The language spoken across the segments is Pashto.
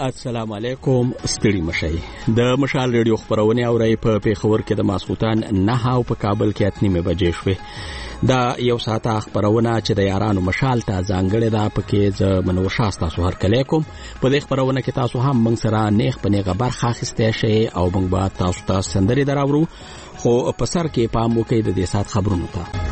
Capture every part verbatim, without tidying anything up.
السلام علیکم. ستړي مشئ. د مشال ریډیو خبرونه اورئ په پیښور کې د ماسخوتان نه او په کابل کې اتنیمه بجې شوې. دا یو ساعته خبرونه چې د یارانو مشال ته ځانګړې ده، پکې ز منور شاستا سو هر کله کوم په دې خبرونه کې تاسو هم موږ سره نیغ په نیغه برخه اخیسته شئ او موږ به تاسو ته سندري دراوړو، خو په سر کې پام وکړئ د دې سات خبرونو ته.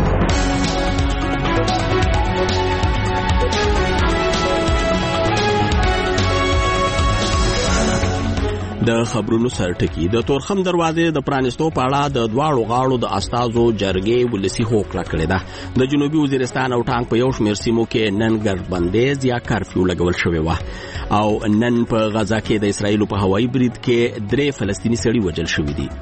د خبرونو سرټکی د تورخم دروازې د پرانستو په اړه د دواړو غاړو د استازو جرګې ولسی هوکړه کړې ده. د جنوبي وزیرستان او ټانک په یو شمېر سیمو کې نن ګرځبندیز یا کرفیو لګول شوی و او نن په غزا کې د اسرایل په هوایي برید کې درې فلسطینی سړي وژل شوي دي.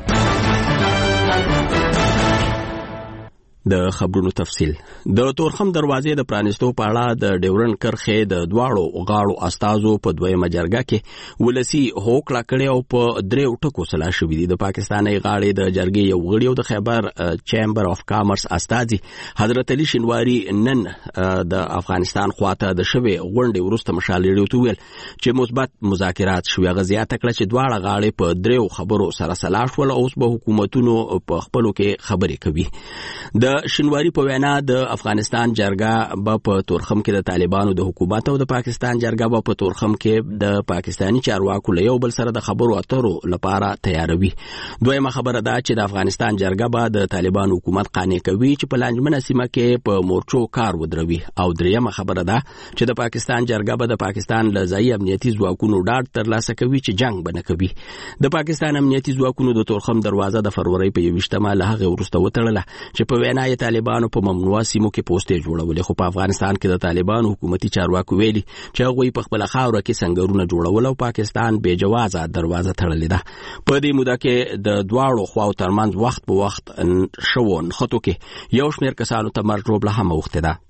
د خبرونو تفصیل. د تورخم دروازې د پرانستو په اړه د ډیورن کرخې د دواړو غاړو استازو په دویمه جرګه کې ولسی هوکړه کړې او په دریو ټکو سلا شوې دي. د پاکستاني غاړې د جرګې یو غړي او د خیبر چیمبر اف کامرس استازي حضرت علي شینواری نن د افغانستان خواته د شوی غونډې وروسته مشال ریډیو ته ویل چې مثبت مذاکرات شوي. غزيات کړه چې دواړه غاړې په دریو خبرو سره سلا شول او اوس به حکومتونو په خپلو کې خبرې کوي. د شینواری په وینا د افغانستان جرګه به په تورخم کې د طالبانو د حکومت او د پاکستان جرګه به په تورخم کې د پاکستانی چارواکو له یو بل سره د خبرو اترو لپاره تیاروي. دویمه خبره ده چې د افغانستان جرګه به د طالبانو حکومت قانع کوي چې په لانجمنه سیمه کې په مورچو کار ودروي. او دریمه خبره ده چې د پاکستان جرګه به د پاکستان له ځایي امنیتي ځواکونو ډاډ ترلاسه کوي چې جنگ به نه کوي. د پاکستان امنیتي ځواکونو د تورخم دروازه د فروری په یوویشتمه له هغه وروسته وتړله چې په وینا یې طالبانو په ممنوعه سیمو کې پوسټې جوړولې، خو په افغانستان کې د طالبانو حکومتي چارواکو ویلي چې هغوی په خپل خاوره کې سنگرونه جوړول او پاکستان بے جوازه دروازه تړلې ده. په دې موده کې د دواړو خواو ترمنځ وخت په وخت شو نښتو کې یو شمېر کسانو ته مرګ ژوبله هم اوښتې ده.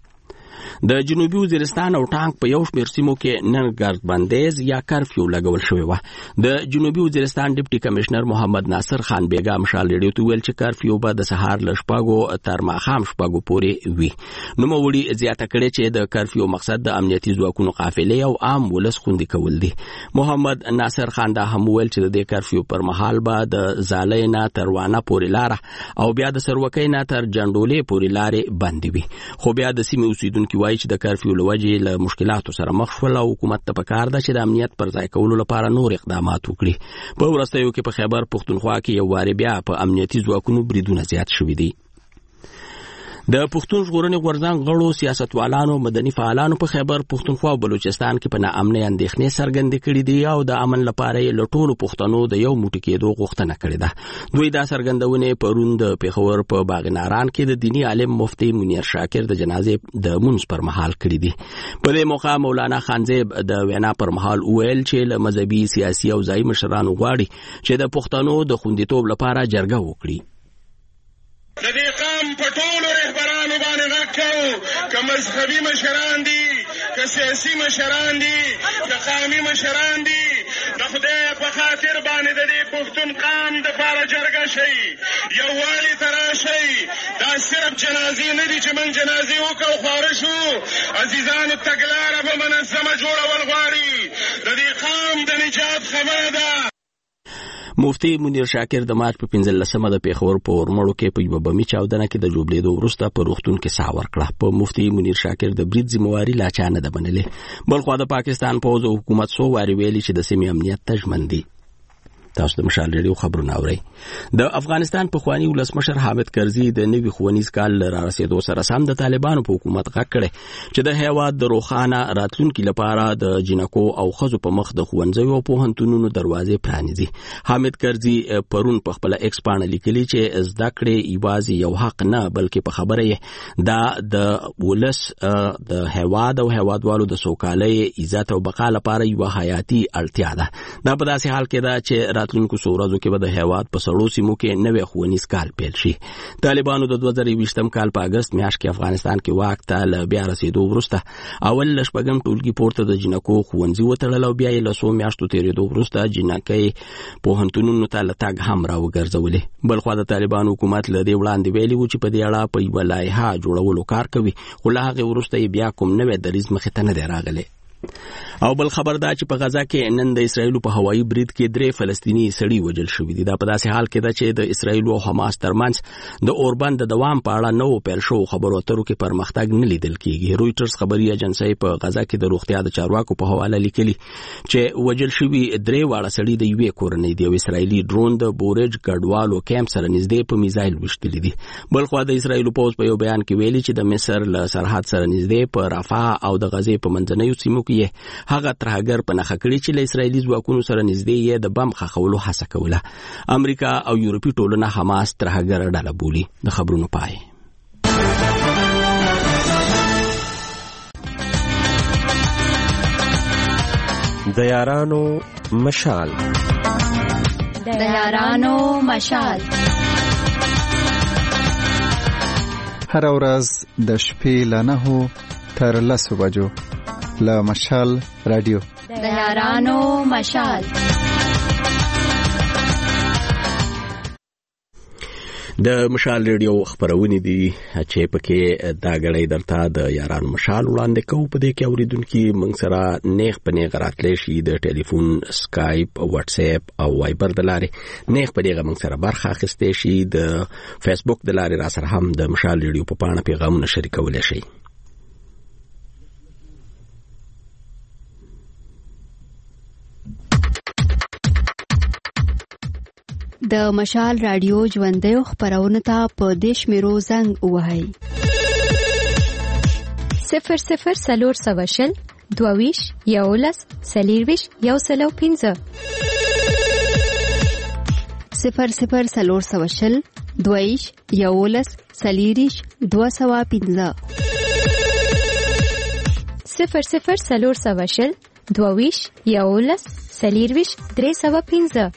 د جنوبي وزیرستان او ټانک په یو شمېر سیمو کې نن ګرځبندیز یا کرفیو لګول شوی و. د جنوبي وزیرستان ډیپټي کمشنر محمد ناصر خان بیګا مشال ریډیو ته ویل چې کرفیو به د سهار له شپږو تر ماښام شپږو پورې وي. نوموړي زیاته کړې چې د کرفیو مقصد د امنیتي ځواکونو قافلې او عام ولس خوندي کول دي. محمد ناصر خان دا هم ویل چې د کرفیو پر مهال به د زالۍ نه تر وانه پورې لاره او بیا د سروکۍ نه تر جنډولې پورې لارې بندې وي. خو بیا د سیمې اوسیدونکي وایي چې د کرفیو له وجې له مشکلاتو سره مخ شول او حکومت ته پکار ده چې د امنیت پر ځای کولو لپاره نور اقدامات وکړي. په وروستیو کې په خیبر پښتونخوا کې یو وارې بیا په امنیتي ځواکونو بریدونه زیات شوي دي. د پښتون ژغورنې غورځنګ غړو سیاستوالانو مدني فعالانو په خیبر پښتونخوا او بلوچستان کې په ناامنۍ اندېښنې څرګندې کړې دي او د امن لپاره یې له ټولو پښتنو د یو موټی کېدو غوښتنه کړې ده. دوی دا څرګندونې پرون د پېښور په باغناران کې د دیني عالم مفتي منیر شاکر د جنازې د منځ پر مهال کړې دي. په دې موقع مولانا خانزیب د وینا پر مهال وویل چې له مذهبي سیاسي او ځایي مشرانو غواړي چې د پښتنو د خوندیتوب لپاره جرګه وکړي. د دې قام په ټولو رهبرانو باندې غږ کوو، که مذهبي مشران دي، که سیاسي مشران دي، که قومي مشران دي، د خدای په خاطر باندې د دې پښتون قام دپاره جرګه شئ، یووالي ته راشئ. دا صرف جنازې نه دي چې موږ جنازې وکړو خواره شو. عزیزانو تګلاره به منظمه جوړول غواړي. د دې قام د نجات خبره ده. مفتی منیر شاکر د مارچ په پنځلسمه د پېښور په اورمړو کې په یوه بمي چاودنه کې د جوړېدو وروسته په روغتون کې ساه ورکړه. په مفتی منیر شاکر د برید ذمہواري لا چا نه ده منلې، بلخوا د پاکستان پوځ او حکومت څو وارې ویلي چې د سیمې امنیت ته ژمن دي. تاسو د مشال ریډیو خبرونه اورئ. د افغانستان پخوانی ولسمشر حامد کرزي د نوي ښوونیز کال را رسېدو سره سم د طالبانو په حکومت غږ کړی چې د هیواد د روښانه راتلونکي لپاره د جنکو او ښځو په مخ د ښوونځیو او پوهنتونونو دروازې پرانیزي. حامد کرزي پرون په خپله ایکس پاڼه لیکلي چې زده کړې یوازې یو حق نه بلکې په خبره یې دا د ولس د هیواد او هیوادوالو د سوکالۍ عزت او بقا لپاره یوه حیاتي اړتیا ده. دا په داسې حال کې ده چې راتلونکو څو ورځو کې به د هیواد په سړو سیمو کې نوی ښوونیز کال پیل شي. طالبانو د دوه زره یوویشتم کال په اګست میاشت کې افغانستان کې واک ته له بیا رسېدو وروسته اول له شپږم ټولګي پورته د جنکو ښوونځي وتړل او بیا یې له څو میاشتو تېرېدو وروسته جنکۍ پوهنتونونو ته له تګ هم راوګرځولې. بلخوا د طالبانو حکومت له دې وړاندې ویلي و چې په دې اړه په یوه لایحه جوړولو کار کوي، خو له هغې وروسته یې بیا کوم نوی دریځ مخې ته نه دی راغلی. او بل خبر دا چې په غزا کې نن د اسرایل په هوایي برید کې درې فلسطینی سړي وژل شوي دي. دا په داسې حال کې ده چې د اسرایل او حماس ترمنځ د اوربند د دوام په اړه نو پیل شو خبرو اترو کې پرمختګ نه لیدل کیږي. رويټرز خبري ایجنسی په غزا کې د روغتیا د چارواکو په حواله لیکلي چې وژل شوي درې واړه سړي د یوې کورنۍ دي او اسرایلی ډرون د بورج ګډوالو کیمپ سره نږدې په میزایل وشتلې دي. بل خو د اسرایل پوز په یو بیان کې ویلي چې د مصر له سرحد سره نږدې په رفح او د غزې په منځنیو سیمو کې هغه ترهګر په نخښه کړی چې له اسرایلی ځواکونو سره نږدې یې د بم ښخولو هڅه کوله. امریکا او یورپي ټولنه حماس ترهګر ډله بولي. د خبرونو پای. د یارانو مشال د یارانو مشال هر ورځ د شپې له نهو تر لسو بجو له مشال رادیو د یارانو مشال. د مشال ریډیو خبرونه دي چې پکې دا غړې درته د یارانو مشال وړاندې کوو. په دې کې اوریدونکو موږ سره نیغ په نیغ راتللی شي د ټلیفون، سکایپ، واتس اپ او وایبر د لارې نیغ په نیغ موږ سره برخه اخیستې شي. د فیسبوک د لارې را سره هم د مشال ریډیو په پاڼه پیغامونه شریکولی شي. د مشال رادیو ژوندیو خبرونه ته په دیش میرو زنګ وهاي صفر صفر سلور سوشل دوویش یولس سلیرویش یو سلو پینزه صفر صفر سلور سوشل دوویش یولس سلیریش دو سوا پینزه صفر صفر سلور سوشل دوویش یولس سلیرویش درې سوا پینزه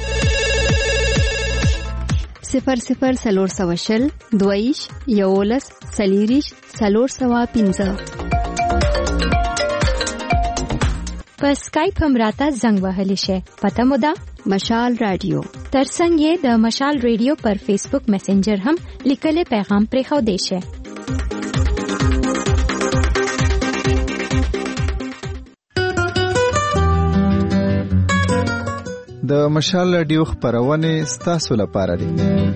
صفر صفر سلور سوشل دویش یولس سلیریش سلور سوا پینزه. په سکایپ هم راته زنګ وهلی شي. پته مو ده مشال رادیو. ترڅنګ یې د مشال رادیو پر فیسبوک میسنجر هم لیکلي پیغام پرې خو دی شي. د مشال رادیو خبرونه ستاسو لپاره دي.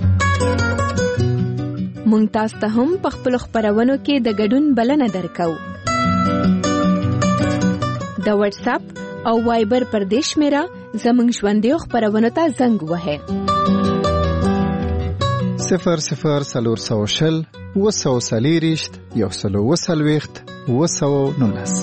مونږ تاسو ته هم په خپل خبرونو کې د ګډون بلنه درکو. د واتس اپ او وایبر پر دیش میرا زمونږ ژوندیو خبرونو ته زنګ وهه. صفر صفر سلور سوشل وسو سلیریشت یو سلو وسلويخت وسو نولس.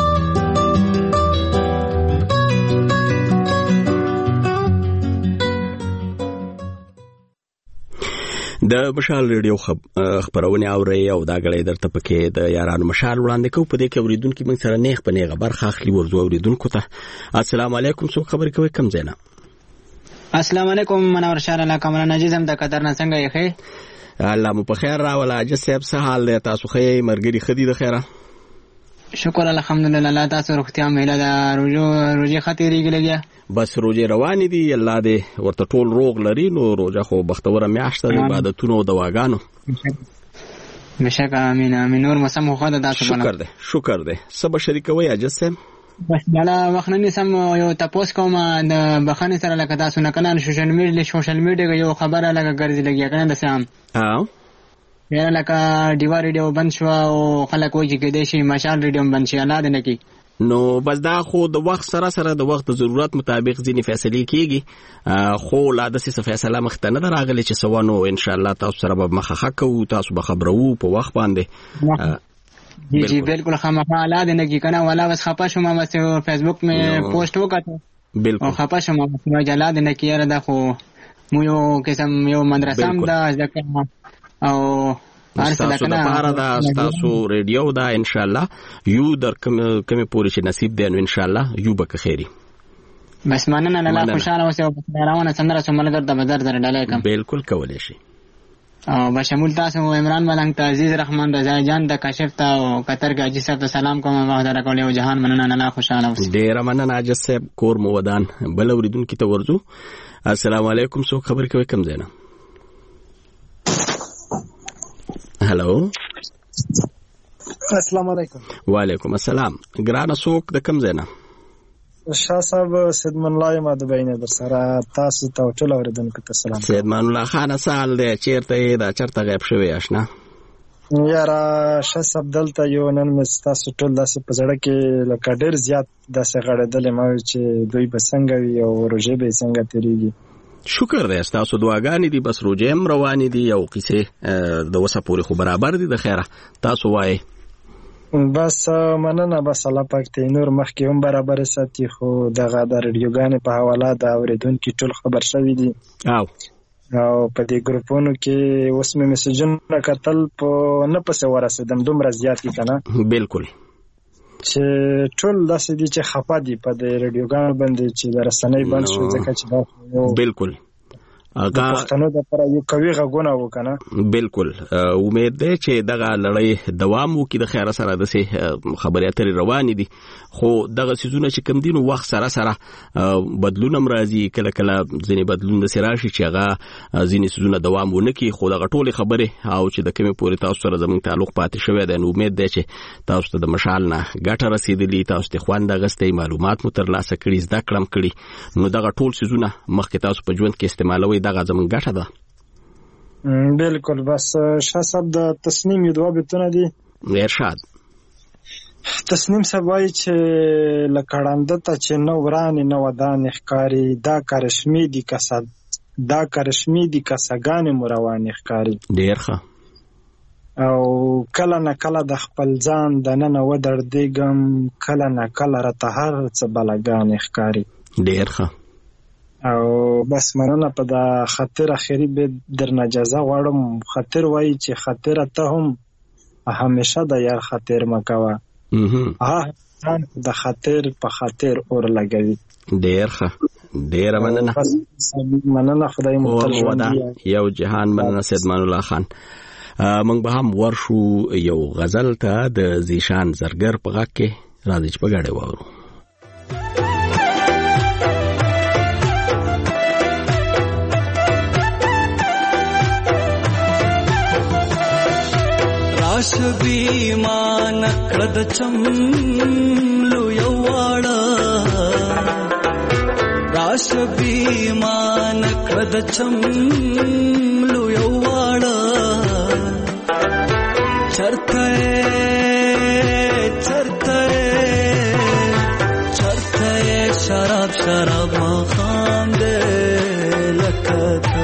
د مشال ریډیو خبرونه اوري او دا غړې درته پکې د یارانو مشال وړاندې کوو. په دې کې اوریدونکو موږ سره نیغ په نیغه برخه اخلي. ورځو اوریدونکو ته السلام علیکم. څوک خبرې کوي؟ کم زینا. السلام علیکم. منور شاه الله کمال نجیزم د قطر نه څنګه یې خې؟ الله مو په خیر راولا. اجازه صاحب څه حال دی؟ تاسو خې مرګري خدي د خیره؟ شکر الحمدلله. الله تاسو روغتیا مهله ده. روزو روزي خاطرېږي لګیا بس روزي روان دي. الله دې ورته ټول روغ لري. نو روزه خو بختوره میاشت ده، عبادتونو او دواګانو. مشک امين امين. نور مسم خو ده تاسو باندې. شکر ده شکر ده. سبا شریکوي اجازه بس دلا وخت نه سم یو تاسو کوم د بخانه سره لکه تاسو نه کنه سوشل میډیا سوشل میډیا یو خبره لکه ګرځي لګیا کنه د سم ها یا لکه دیوا ریډیو بند شو او خلک وایي چې د شي مشال ریډیو بند شي. الله دې نه کی. نو بس دا خو د وخت سره سره د وخت ضرورت مطابق ځینې فیصله کیږي. خو لا د څه فیصله مخته نه راغلی چې سوانو ان شاء الله تاسو سره به مخه کوو. تاسو به خبرو په وخت باندې. جی جی بالکل خامخا الله دې نه کی کنه. ولا بس خپه شوم بس فیسبوک مې پوسټ وکړ. بالکل خپه شوم بس جلا دې نه کی. را دا خو مو یو قسم یو مدرسه هم ده ځکه او تاسو د پاره دا تاسو ریډیو دا ان شاء الله یو در کوم کوم پوری چې نصیب دی نو ان شاء الله یو به خیری. بس مننه الله خوشاله اوسه او روانه څنګه چې ملګر د بدر در ډالې کوم. بالکل کولای شي. او بشمول تاسو عمران ملنګ ته عزیز رحمان رضا جان د کاشف ته او قطر کې اجي صاحب ته سلام کوم. مهدر کولې او جهان مننه الله خوشاله اوسه. ډیر مننه اجي صاحب کور مو ودان. بل اوریدونکو ته ورځو. السلام علیکم. څوک خبر کوي؟ کم زینا. هلو السلام علیکم. وعلیکم السلام. ګرانه څوک د کوم ځای نه؟ شاه صاحب سیدمن الله یم د بینه در سره تاسو ته ټول اوریدونکو ته سلام. سیدمن الله خان سال دی چیرته دا چرته غیب شوی آشنا؟ یاره شاه صاحب دلته یو نن مې تاسو ټول داسې په زړه کې لکه ډېر زیات داسې غړېدلې ما چې دوی به څنګه وي او روژې به یې څنګه تېرېږي. شکر دی ستاسو دعاګانې دي بس روژې هم روانې دي او کیسې د اوسه پورې خو برابر دي د خیره تاسو وایئ. بس مننه بس الله پاک ته نور مخکې هم برابر ساتي خو دغه د رادیوګانې په حواله د اورېدونکي ټول خبر شوي دي او او په دې ګروپونو کې اوس مې میسجونه کتل په نه پسې ورسېدم دومره زیات دي که نه. بالکل چې ټول داسې دي چې خفه دي په دې رادیوګانو باندې چې د رسنۍ بند شو ځکه چې دا بالکل د پښتنو دپاره یو قوي غږونه وو که نه. بالکل امید دی چې دغه لړۍ دوام وکړي د خیره سره داسې خبرې اترې روانې دي خو دغه څیزونه چې کوم دي نو وخت سره سره بدلون هم راځي کله کله ځینې بدلون داسې راشي چې هغه ځینې څیزونه دوام ونه کړي خو دغه ټولې خبرې او چې د کومې پورې تاسو سره زموږ تعلق پاتې شوی دی نو امید دی چې تاسو ته د مشال نه ګټه رسېدلي تاسو ته خوند اخیستی معلومات مو ترلاسه کړي زده کړه هم کړي نو دغه ټول څیزونه مخکې تاسو په ژوند کې استعمالوئ دغه زموږ ګټه ده. بالکل بس شاه صاحب د تصنیم یو دوه بیتونه دي. ارشاد. تصنیم صاحب وایي چې لکه ړانده ته چې نه ورانې نه ودانې ښکاري دا کرشمې دي که دا کرشمې دي که سګانې مو روانې ښکاري. ډېر ښه. او کله نه کله د خپل ځان دننه ودردېږم کله نه کله راته هر څه بلګانې ښکاري. ډېر ښه. او بس مننه په د خطر اخیری به درنه جزا غواړم. خطر وایي چې خطر ته هم همیشه د یار خطر مکوه ها د خطر په خطر اور لګوي. ډېر ښه ډېره مننه مننه خدای مو تل ژوندي یو جهان مننه سیدمان الله خان. موږ به هم ورشو یو غزل ته د زیشان زرګر په غږ کې راځي چې په ګډه واورو. راش بیمان کړد چملو یو واړه راش بیمان کړد چملو یو واړه چرته چرته چرته شراب شراب مخام دې لکته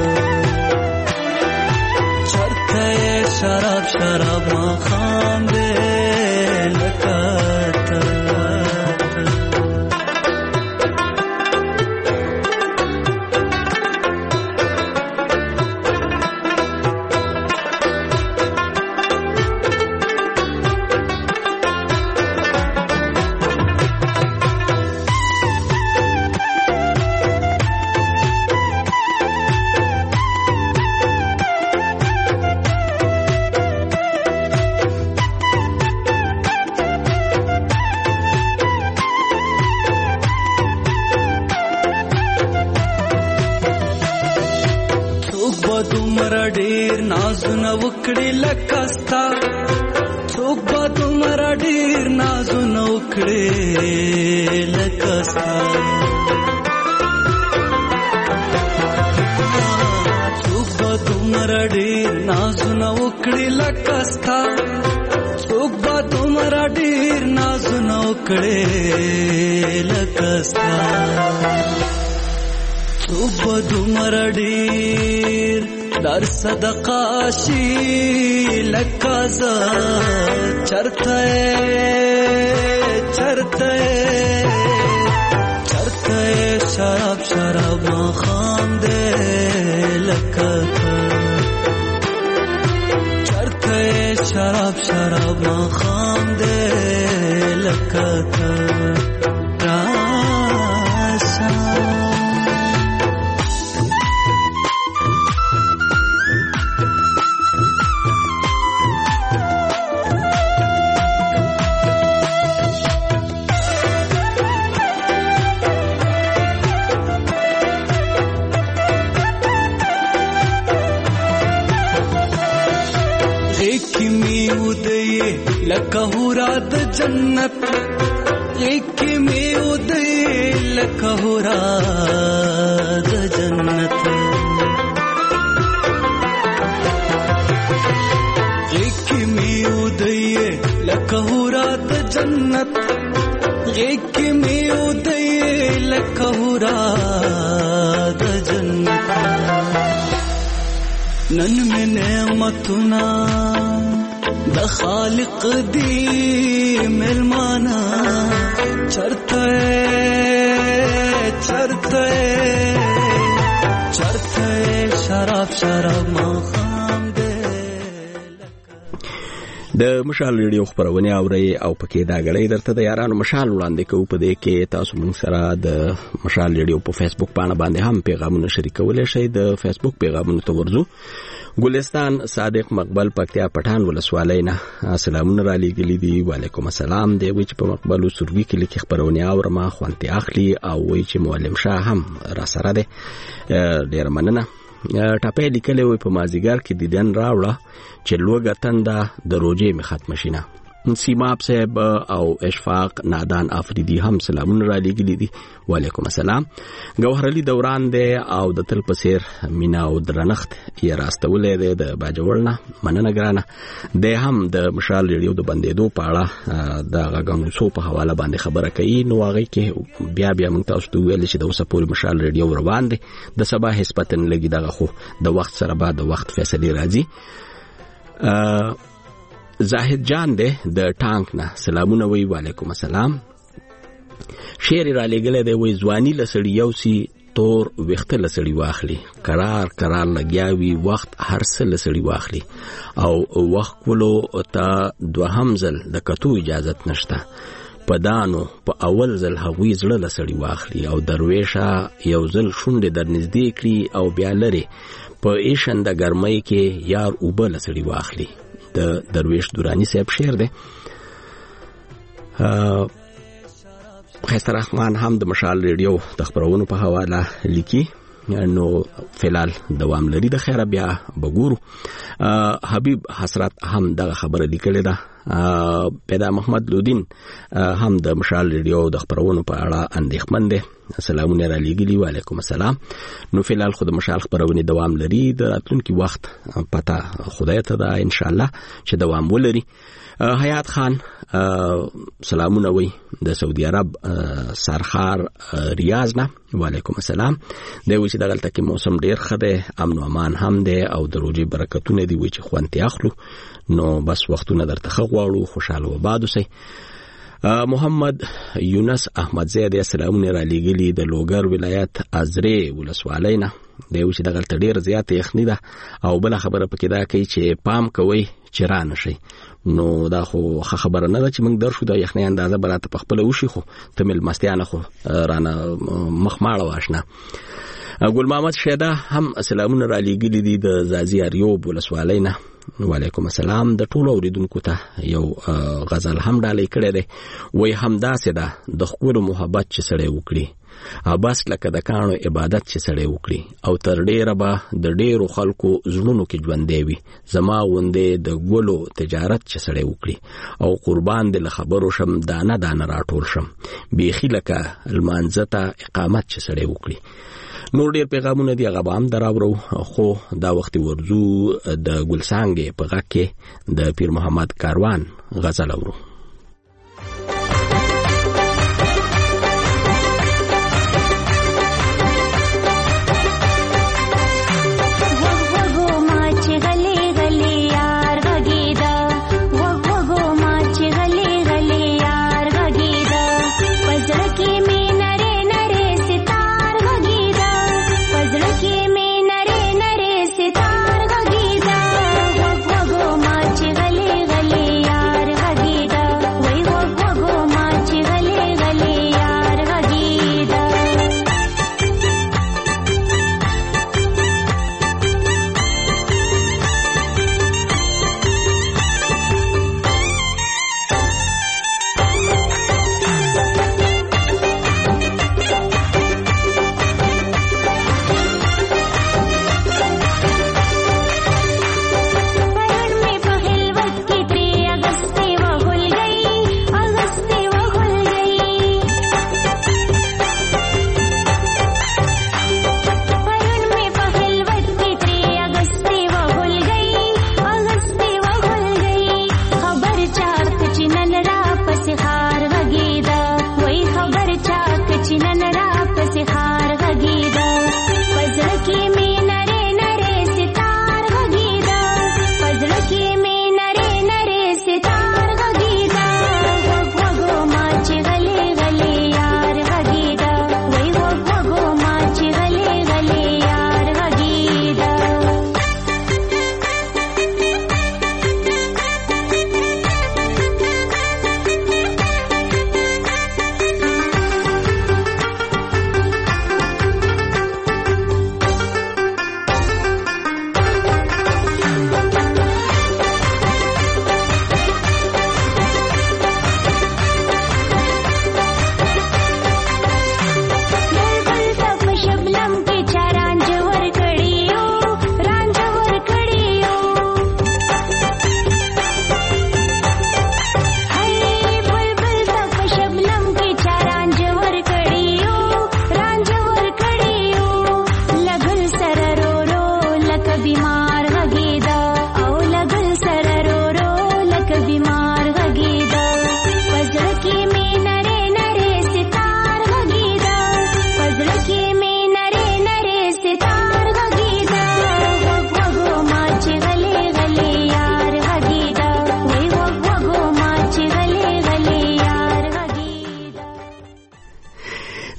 چرته شراب شراب مخام دې لکته نازونه وکړي لکستا څوک به دومره ډېر نازونه وکړي لکستا څوک به دومره ډېر نازونه وکړي لکستا څوک به دومره ډېر نازونه وکړي لکستا څوک به دومره ډېر در صدقه شي لکه زه چرته چرته چرته شراب شراب مخام دې لکه چرته شراب شراب مخام دې لکه راشه لکه هورا د جنت لیکي می ودی لکه هورا د جنت لیکي می ودی لکه هورا د جنت لیکي می ودی لکه هورا د جنت نن می نعمتنا د خالق دی ملمانا چرته چرته چرته شراب شراب ما خام دے د مشال ریډیو خبرونه اوري او پکې دا غړې درته د یارانو مشال وړاندې کوو په دې کې تاسو موږ سره د مشال ریډیو په فیسبوک باندې باندې هم پیغامونه شریکولای شئ د فیسبوک پیغامونه ته ورځو ګلستان صادق مقبل پکتیا پټان ولسوالۍ نه سلامونه را لېږلي دي وعلیکم السلام دی وی چې په مقبل سروي کې لیکي خبرونه اورم خوانتي اخلي او وی چې معلم شاه هم را سره ده ډیر مننه ټاپې لیکلې وي په مازیګر کې دیدن راوړه چې لوګه تنده د روزې می ختم شینه سیماب صاحب او اشفاق نادان افریدی هم سلامونه را لېږلي دي وعلیکم السلام گوهر علي دوران دی او د تل پسیر مینا او درنخت یې راستولې دی د باجوړنه مننه ګرانه دی هم د مشال ریډیو د بندېدو په اړه د غږونو په حواله باندې خبره کوي نو هغه کې بیا بیا موږ تاسو ته ویل چې د اوسه پورې مشال ریډیو روان دی د سبا هسپتن لګي دغه خو د وخت سره بعد د وخت فیصله راځي زاهد جان دے د ټانک نه سلامونه وی وعلیکم السلام شعر را لګل دی وی ځواني لسړی یو سی تور وخته لسړی واخلي قرار قرار لګیاوی وخت هر څه لسړی واخلي او وخت ولو ته دوهم ځل د کتو اجازه نشته پدانو په اول ځل هغوی زړه لسړی واخلي او درویشه یو ځل شونډه در نږدې کړي او بیا لري په ایشنده ګرمۍ کې یار اوبه لسړی واخلي د درویش دورانی صاحب شعر دی خیستر رحمان هم د مشال ریډیو د خبرونو په حواله لیکي نو فلال دوام لري د خیره بیا بګورو حبیب حسرت هم دغه خبره لیکلې ده پیدا محمد لودین هم د مشال ریډیو د خبرونو په اړه اندېښمن دی سلامونه را لېږلي وعلیکم السلام نو فلال خو د مشال خبرونه دوام لري د راتلونکي وخت پته خدای ته ده ان شاء الله چې دوام ولري حیات خان سلامونه وی د سعودي عرب سرخار ریاض نه وعلیکم السلام دی وی چې دغلته کې موسم ډیر ښه دی امن او امان هم دی او د روزي برکتونه دی وی چې خوانتي اخلو نو بس وختونه درته غواړو خوشاله و باد اوسئ محمد یونس احمد زید سلامونه را لېږلي د لوګر ولایت ازرې ولسوالۍ نه دی وی چې دغلته ډیر زیات یخني ده او بل خبره پکې دا کوي چې پام کوي چې را نشي نو دا خو خبره نه ده چې موږ درشو د یخنۍ اندازه براته په خپل وشي خو تمل مستیانه خو رانه مخماړه واشنه ګل محمد شیدا هم سلامونه را لېږلي دي د زازي اریوب ولسوالۍ نه وعلیکم السلام د ټولو اوریدونکو ته یو غزل هم ډالۍ کړی دی وای همداسې ده د خپل محبت چې سړی وکړي بس لکه د کانو عبادت چې سړی وکړي او تر ډیره به د ډیرو خلکو زړونو کې ژوندې وي زما غوندې د ګلو تجارت چې سړی وکړي او قربان دې له خبرو شم دانه دانه راټول شم بیخي لکه المانځته اقامت چې سړی وکړي نور ډیر پیغامونه دی هغه هم دراورو خو دا وخت ورزو د ګلسانګې په غږ کې د پیر محمد کاروان غزل اورو غږیدا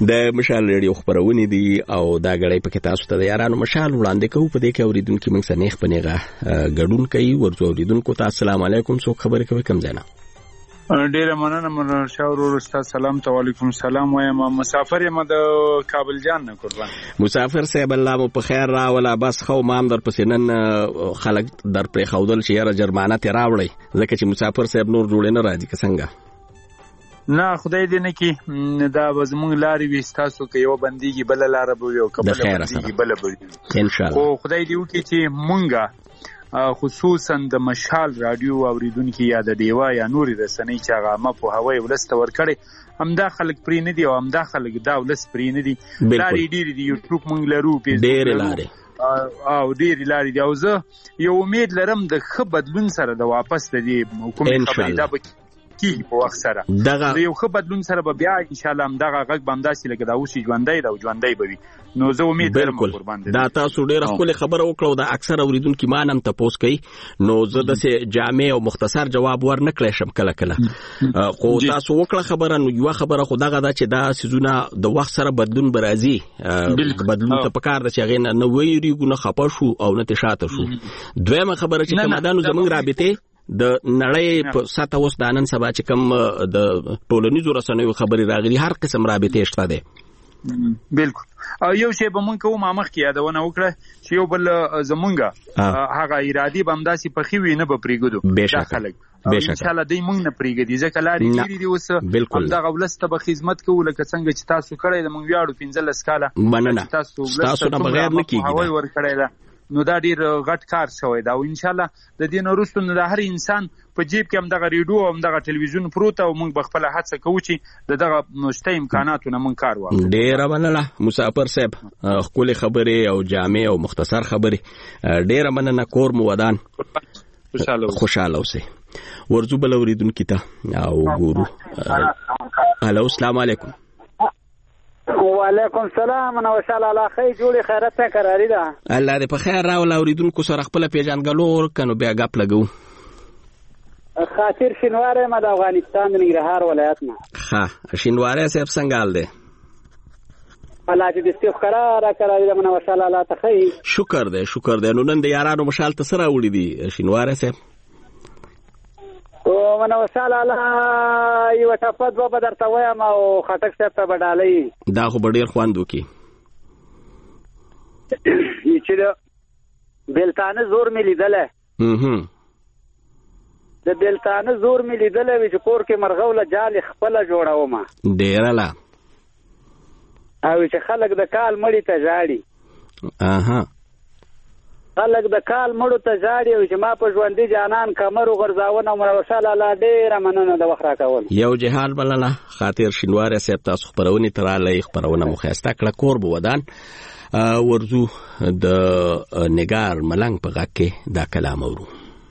د مشال ریډیو خبرونه دي او دا غړې پکې تاسو ته د یارانو مشال وړاندې کوو په دې کې اوریدونکو موږ سره نیخ پنيغه غډون کوي ورته اوریدونکو ته السلام علیکم څوک خبرې کوي کم ځای نه ډیره مننه مر شاور ورستا سلام ته وعلیکم السلام وایم مسافر یم د کابل جان نه قربان مسافر صاحب الله مو په خیر راولا بس خو مام در پسې نن خلک در پر خودل چې یاره جرمانه تی راوړی ځکه چې مسافر صاحب نور جوړ نه راځي که څنګه نه خدای دې نه کی دا زموږ لارې وي تاسو کې یو بنديږي بل لار به یو کبل بنديږي بل به ان شاء الله خو خدای دې وکړي چې مونږه خصوصا د مشال رادیو اوریدونکو یا د دیوا یا نوري رسنۍ چې هغه ما په هوای ولست ور کړي همدا خلک پرې نه دي او همدا خلک دا ولست پرې نه دي لارې ډېری دي یوټیوب مونږ لرو ډېر لارې او ډېر لارې دي او زه یو امید لرم د ښه بدلون سره د واپس د حکومت خبرې دا به کی په وخت سره دغه یو ښه بدلون سره به بیا ان شاء الله همدغه غږ بمداسي لکه دا اوسې ژوندۍ دا ژوندۍ به وي نو زه امید لرم قربان دي دا تاسو ډېر خپل خبره وکړو دا اکثر اوریدونکو مانم تاسو کوي نو زه د سه جامع او مختصر جواب ورنکړم شم کله کله خو تاسو وکړه خبره نو یو خبره خو دغه دا چې دا سيزونه د وخت سره بدلون برازي بدلون ته پکار د چې غین نو ویریږو نه خپه شو او نه تشاته شو دویمه خبره چې کمدانو زمونږ رابطه د نړۍ په ساته اوس د نن سبا چې کوم د ټولنیزو رسنیو خبري راغلي هر قسم رابطه شته ده بالکل او یو شی به مونږ کوم مخ کې یادونه وکړه چې یو بل زمونږه هغه ارادي بمداسي په خوي نه به پریګدو بشکل بشکل ان شاء الله دې مونږ نه پریګدي ځکه لارې لري دي اوس دا غولسته به خدمت کوو لکه څنګه چې تاسو کړی د مونږ ویاړو پنځه لسکاله مننه تاسو نه بغیر نه کیږي هوای ور کړی دا نو دا ډیر غټ کار شوی دا او ان شاء الله د دې نورستو نو د هر انسان په جیب کې هم دغه ریډیو او هم دغه ټلویزیون پروت او موږ بخپل هڅه کوو چې د دغه مشته امکاناتونه موږ کار واخلو ډیر مننه مسافر صاحب خپل خبرې او جامع او مختصر خبرې ډیر مننه کور مو ودان خوشاله خوشاله اوسئ ورزو بل اوریدونکو ته او ګورو الو السلام علیکم وعلیکم السلام نو ان شاء الله لا خیر جوړي خیرت ته قراری ده الله دې په خیر راول اوریدونکو سره خپل پیژنګلو کنو بیا غپ لګو خاطر شینواره ما د افغانستان د ننګرهار ولایت نه ها شینواره صاحب څنګه حال دی الله دې دې قرار قراری ده نو ان شاء الله لا تخی شکر دې شکر دې نو نن د یارانو مشال ته سره وړي دي شینواره صاحب او منو وساله الله یو ټپد و بدر ته وایم او خټک څه ته بدالې دا خو ډیر خواندو کی چې دا بلتانه زور مې لیدله هم د بلتانه زور مې لیدله چې کور کې مرغوله جال خپل جوړاوم ډیر لا او چې خلک د کال مړی ته ژاړي اها خلک د کال مړو ته ژاړي او چې ما په ژوندۍ جانان کمر وغورځاونه مړه وشاله الله ډېره مننه د وخت راکول یو جهان بلنه خاطر شینواره صاحب تاسو خبرونه تراله خبرونه مخاسته کړه کور بو ودان ورزو د نگار ملنګ په غږ کې دا کلام اورو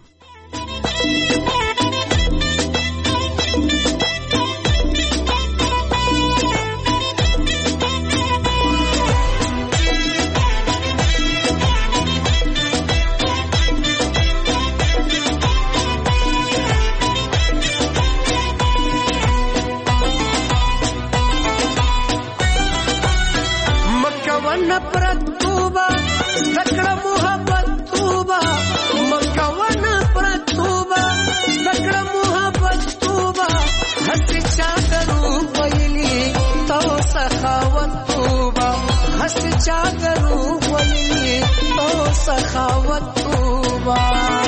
चादरू वली तो सखावत तूबा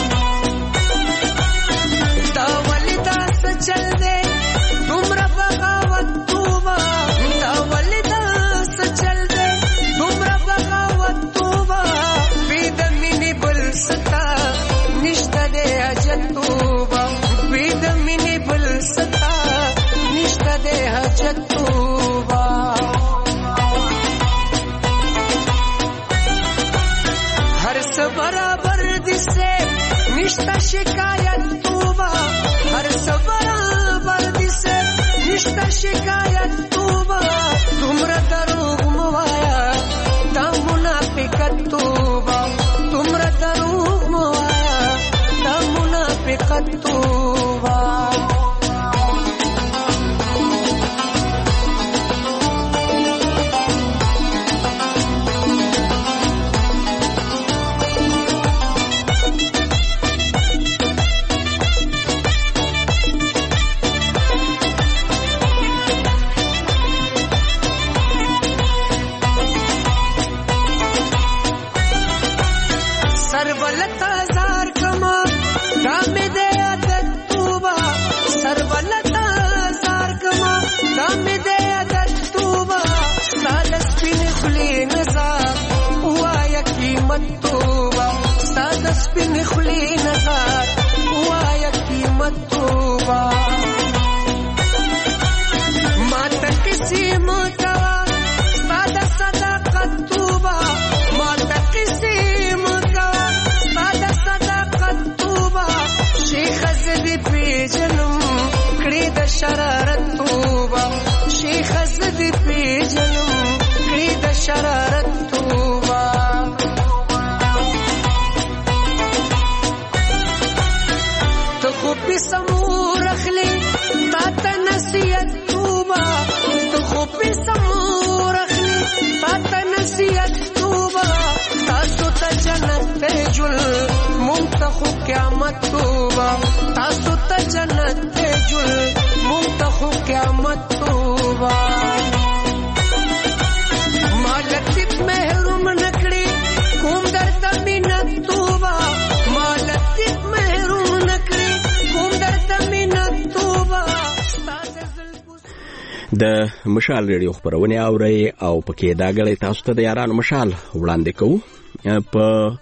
दावलिदास चल दे तुमरा बगावत तूबा दावलिदास चल दे तुमरा बगावत तूबा वेद मिनी बुलसता निष्ठा दे हजत तूबा वेद मिनी बुलसता निष्ठा दे हजत तूबा बराबर दिसे निष्ठा शिकायत तूबा हर बराबर दिसे निष्ठा शिकायत तूबा तुमरा दरूग मुवाया ता मुनाफिकत तूबा तुमरा दरूग मुवाया ता मुनाफिकत तूबा ولتا زار کما دامه دې عادت توبا سر ولتا زار کما دامه دې عادت توبا ساده سپین خلی نزار وایا قیمت توبا ساده سپین خلی نزار وایا قیمت توبا ما تکسی مکوا ساده صداقت توبا ما تکسی مکوا ساده صداقت توبا شیخ زدی پی جنم کړي د شرارت توبا شیخ زدی پی جنم کړي د شرارت توبا ته خو په سمور اخلي تا ته نصیحت توبا ته خو په سمور اخلي تا ته نصیحت توبا تاسو ته جنت ته جل مونږ ته خو قیامت توبا تاسو ته جنت ته جل مونږ ته خو قیامت توبا مالک محروم نکړي کوم درته مینت توبا مالک محروم نکړي کوم درته مینت توبا د مشال ریډیو خبرونه اوري او پکې دا غړي تاسو ته د یارانو مشال وړاندې کوو په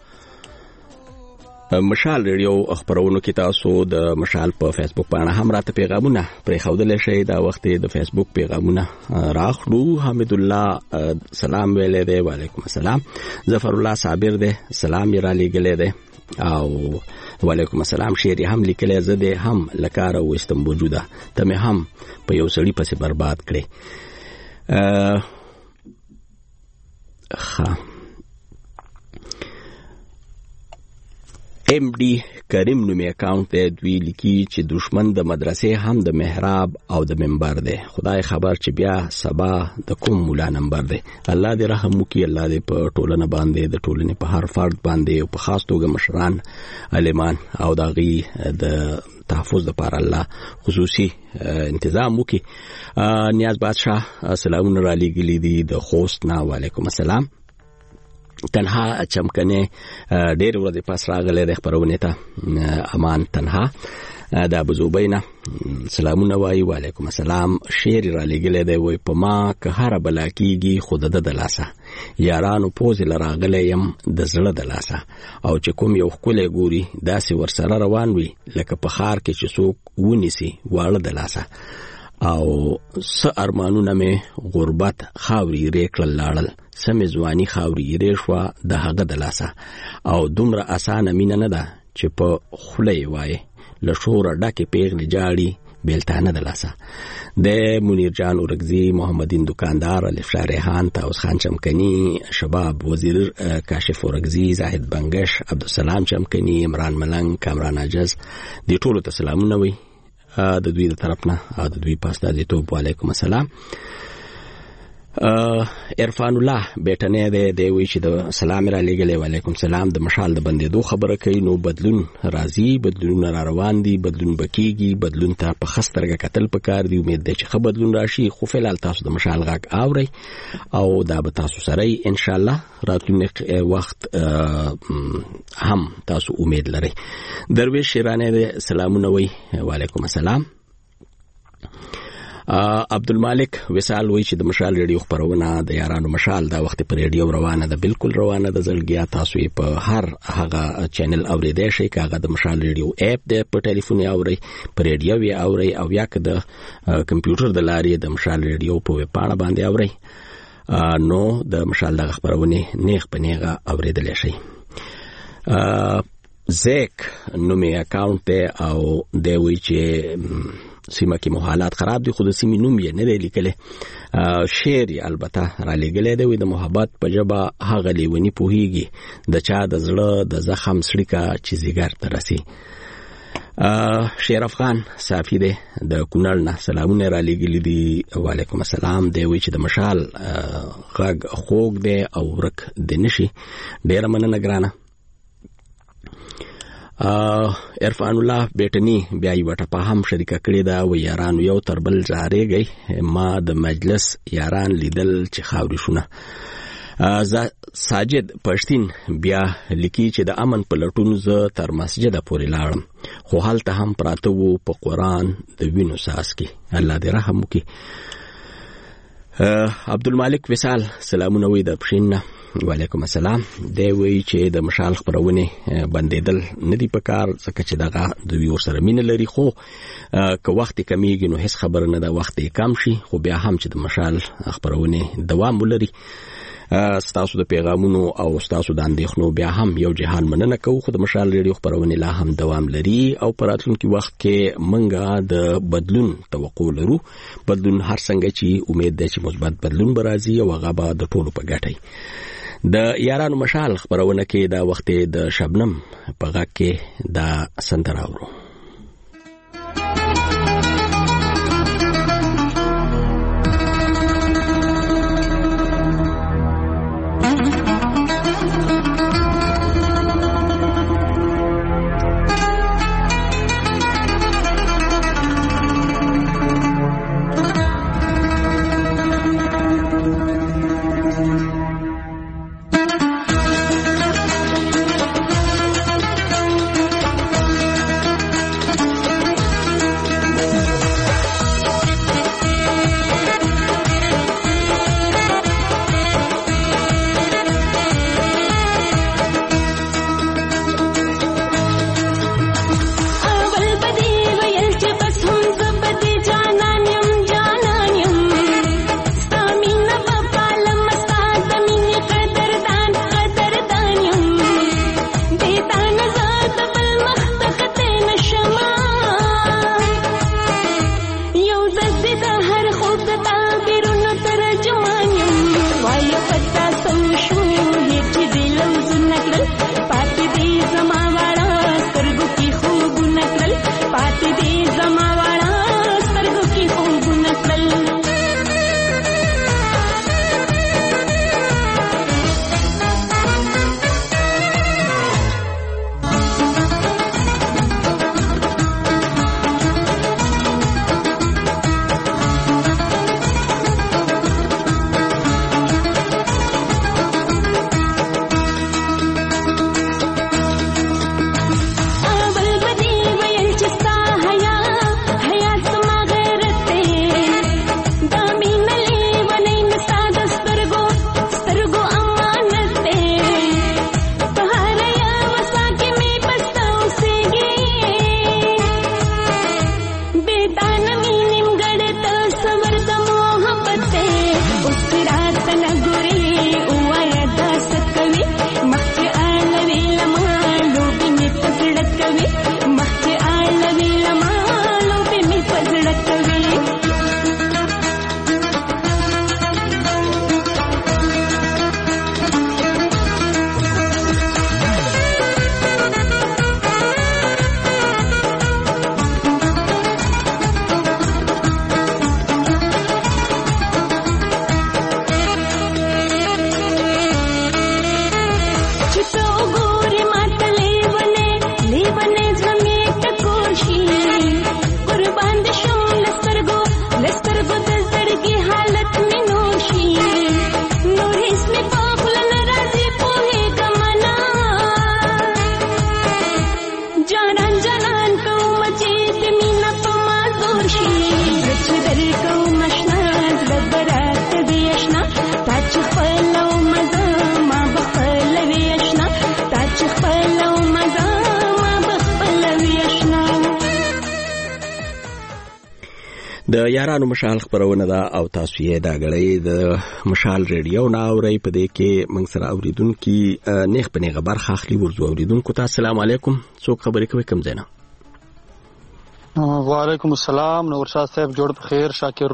مشال ریډیو خبرونو کې تاسو د مشال په فیسبوک باندې هم راته پیغامونه پرې خودلې شي دا وخت د فیسبوک پیغامونه راخلو حمید الله سلام ویلې دی وعلیکم السلام ظفر الله صابر دی سلام یې را لېږلې دی او وعلیکم السلام شعر هم لیکلې زده هم لکاره وستم موجوده ته مې هم په یو سړی پسې برباد کړې ها ام ډي کریم نومي اکاونټ ته دوی لیکي چې دشمن د مدرسې هم د محراب او د منبر دی خدای خبر چې بیا سبا د کوم مولا نمبر دی الله دې رحم وکړي الله دې په ټولنه باندې د ټولنې په هر فرد باندې او په خاص توګه مشران عالمان او داغي د تحفظ لپاره الله خصوصي انتظام وکړي نیاز بادشاہ سلامونه را لېږلي دي د خوست نه وعلیکم السلام تنها چمکنه ډېر ورځې پس راغله د خبرونه ته امان تنها د ابو زبینا سلامونه وای وعلیکم السلام شعر را لګله دی وای په ما که هر بلا کیږي خود د دلاسه یارانو پوز لراغله يم د زړه دلاسه او چې کوم یو خپل ګوري داسې ورسره روان وي لکه په خار کې چې څوک ونیسي واړه دلاسه او س ارمانونه مې غربت خاوري ریکل لاړل سمې ځواني خاوري ریشوا د هغه دلاسه او دومره اسانه مینه نه ده چې په خولې وای له شوره ډکه پیغلې جاړي بیلتانه دلاسه د منیر جان اورګزی محمدین دکاندار الفشار ریحان تاوس خان چمکنی شباب وزیر کاشف اورګزی زاهد بنگش عبدالسلام چمکنی عمران ملنګ کامران عجز دې ټولو ته سلامونه وي د دوی د طرفنا د دوی پاستا دي ته وعلیکم السلام عرفان الله بیٹنه دی دی وی چې د سلام را لګلې وعلیکم السلام د مشال د بندېدو خبره کوي نو بدلون راځي بدلون را روان دي بدلون بکیږي بدلون ته په خسترګه قتل پکار دی امید ده چې خبر بدلون راشي خو فعال تاسو د مشال غاک اوري او دا به تاسو سره ان شاء الله راتلونکي وخت هم تاسو امید لري درویش شیرانه سلامونه وی وعلیکم السلام عبدالمالک وصال وی چې د مشال ریډیو خبرونه د یارانو مشال دا وخت پر ریډیو روانه ده بالکل روانه ده زلګیا تاسو په هر هغه چینل اوریدئ شئ کاغه د مشال ریډیو اپ د په ټلیفون اوري پر ریډیو وی اوري او یا که د کمپیوټر د لارې د مشال ریډیو په ویب پاڼه باندې اوري نو د مشال د خبرونه نیغ په نیغه اوریدل شئ زیک نومي اکاونټ او د وی چې سیمه کې حالات خراب دي خود سیمه نوم یې نه دی لیکل شعر البته را لګلې دی د محبت په جبا هغه لیونی پوهیږي د چا د زړه د زخم سړیکا چې زیګر ترسي شیر افغان صافی دی د کونړ نه سلامونه را لګلې دي وعلیکم السلام دی وی چې د مشال غږ خوګ دی او ورک د نشي ډیر مننه ګرانه عرفان الله بیٹنی بیا یو ټپه هم شریکه کړې ده و یارانو یو تر بل زارېږي ما د مجلس یاران لیدل چې خاوري شونه ساجد پښتين بیا لیکي چې د امن په لټون ز تر مسجد پورې لاړم خو حالت هم پراته وو په قران د وینو ساس کې الله دې رحم وکړي. عبدالمالک وصال سلامونه وي د پښین. وعلیکم السلام. دی وی چې د مشال خبرونه بندیدل ندی په کار ځکه چې دغه د ویور سره مين لري خو که وخت کمیږي نو هیڅ خبر نه ده وخت کم شي خو بیا هم چې د مشال خبرونه دوام ولري. ستاسو د پیغامونو او ستاسو د اندېښنو بیا هم یو جهان مننه کوو خو د مشال ریډیو خبرونه لا هم دوام لري او په راتلونکي وخت کې منګه د بدلون توقع لرو. بدلون هر څنګه چې امید ده چې مثبت بدلون به راځي او هغه به د ټولو په ګټه د یارانو مشال خبرونه کې دا وخت د شبنم په غږ کې دا سندره اورو. د یارانو مشال خبرونه دا او تاسو یې دا غړې د مشال ریډیو ناوړې په دې کې موږ سره اوریدونکو نیخ په نیغه برخه اخلي ورزو اوریدونکو ته السلام علیکم. څوک خبرې کوي کوم ځای نه؟ وعلیکم السلام. نورشاه صاحب جوړ په خیر. شاکر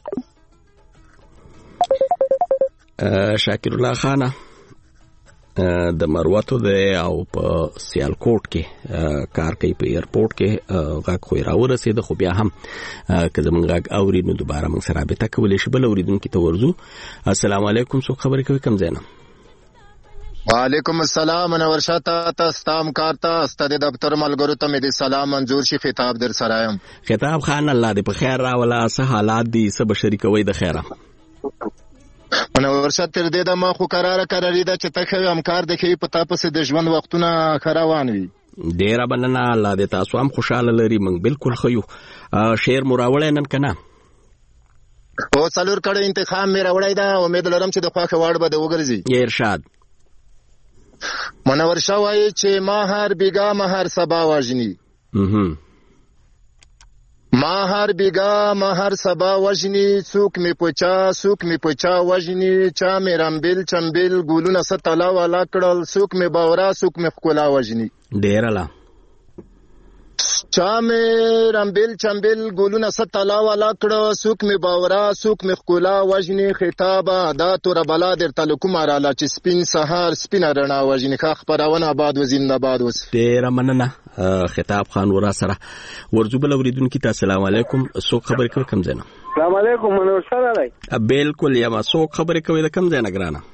شاکر الله خان د مروتو د او په سیالکوټ کې کار کوي په ایرپورټ کې غاک خو راورسید خو بیا هم که زمونږ غاک اوري نو دوباره موږ سره رابطه کولی شي. بل اوریدونکو ته ورزو. السلام علیکم. څوک خبرې کوي کوم ځای نه؟ وعلیکم السلام. نورشاه ته ستام کارتا استاد دفتر ملګرو ته مې سلام منظور شي. خطاب در سره یم. خطاب خان الله دې په خیر راولا. څه حالات دي؟ څه بشری کوي د خیره؟ منور شه تر دې د ما خو قراره قراري ده چې ته ښه همکار د ښې په تا پسې د ژوند وختونه ښه روان وي. ډیره مننه. الله دې تاسو هم خوشحاله لري. موږ بالکل ښه یو. شعر مو راوړی نن که نه؟ او څلور کړه انتخاب مې راوړی ده. امید لرم چې د خوښې وړ به د وګرځي. ارشاد. منور شه وایي چې ما هر بیګا مهر سبا وژني. ما هر بیگا ما هر سبا وژنی، څوک می پچا څوک می پچا وژنی، چا می رمبل چمبل ګولونه ستلا والا کړل، څوک می باورا څوک می خکولا وژنی. ډیر لا چا می رمبل چمبل ګولونه ستلا والا کړل، څوک می باورا څوک می خکولا وژنی. خطاب ادا تور بلا در تلکم رااله چې سپین سهار سپین رڼا وژنی. ښه خبرونه آباد و زنده باد اوس. ډیر مننه. خطاب خان ورا سره ورزو بل اوریدونکو ته السلام علیکم. څوک خبرې کوي کوم ځای نه؟ السلام علیکم. منور سره دی. بالکل یم. څوک خبرې کوي د کوم ځای نه ګرانه؟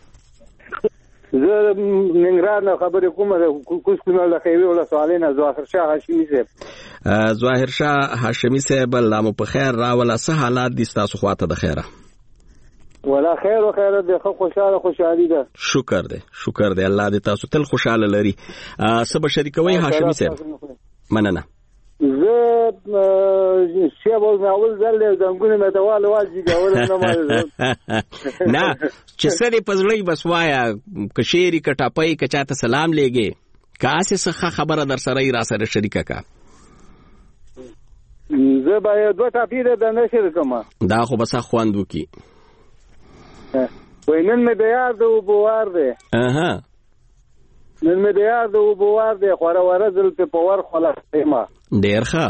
زه ننګرهار نه خبرې کوم، د کوز کونړ د خیوي ولسوالۍ نه ظاهر شاه هاشمي صاحب. ظاهر شاه هاشمي صاحب، الله مو په خیر راوله. څه حالات دي ستاسو خواته د خیره؟ ولا خیر و خیرت دی. خو خوشاله خوشحالي ده. شکر دی شکر دی. الله دې تاسو تل خوشاله لري. څه به شریکوي هاشمي صاحب؟ مننه. زه شیب او اول ځل له زنګونه مې دواله واجی ګاول نه ما نه چې سړي پزړی بس وایا ک شيري ک ټاپي ک چاته سلام لګي کاسه څه خبره در سره را سره شریکه کا. زه به دوه ټاپي د نشر کوم. دا خو بس خواندو کی وینن مې د یار د وبوار دی. اها نن مې د یار د وبوار دی. خوره ورزل په پاور خلاص ما ډیر ښه.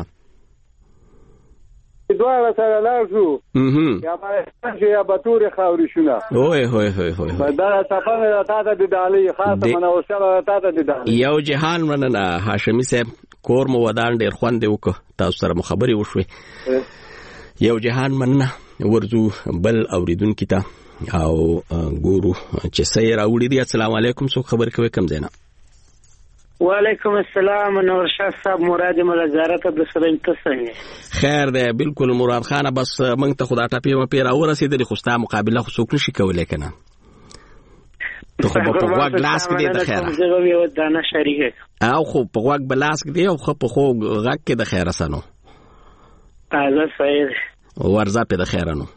دواړه سره لاړ شو. یا باید یا بطور خاوري شونه. اوه هوه هوه هوه دا صفانه د تاته د دالي خاصه منو سره د تاته د دالي. یو جهان مننه هاشمي صاحب. کور مو ودان ډیر خوند وک. تاسو سره مخابري وشوي. یو جهان مننه. ورزو بل اوریدونکو ته او ګورو چې سیر اوړي دي. السلام علیکم. څوک خبر کوي کوم ځای نه؟ وعلیکم السلام. نور شاه صاحب مراد ملزارت عبد السلام تسنه. خیر دی. بالکل مراد خان. بس موږ ته خدا ټاپی ما پیرا ورسېدل خو ستا مقابله خو څوک نشي کولای کنه. ته خو په واګ لاس کې دی د خیره. زه به یو دانه شریک او خو په واګ بلاس کې دی او خو په خو غک کې د خیره سنو. اځه صحیح. ورزه په د خیره نو.